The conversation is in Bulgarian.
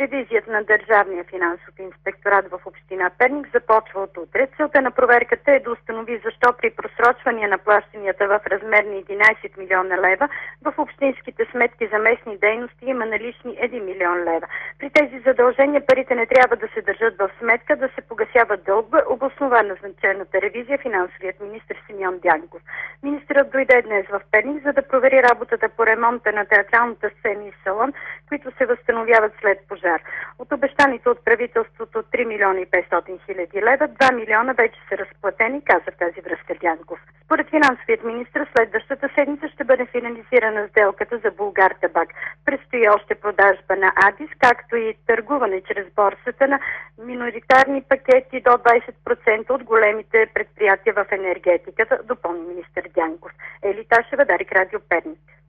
Ревизията на Държавния финансов инспекторат в община Перник започва от утре. Целта на проверката е да установи защо при просрочвания на плащанията в размер на 11 милиона лева в общинските сметки за местни дейности има налични 1 милион лева. При тези задължения парите не трябва да се държат в сметка, да се погасяват дълго, обоснова назначената ревизия финансовият министр Симеон Дянков. Министърът дойде днес в Перник, за да провери работата по ремонта на театралната сцена и салон, които се възстановяват след пожар. От обещаните от правителството 3 милиона и 500 хиляди лева, 2 милиона вече са разплатени, каза в тази връзка Дянков. Според финансовият министр, следващата седмица ще бъде финализирана сделката за Булгартабак. Предстои още продажба на Адис, както и търгуване чрез борсата на миноритарни пакети до 20% от големите предприятия в енергетиката, допълни министър Дянков. Ели Ташева, Дарик Радио Перник.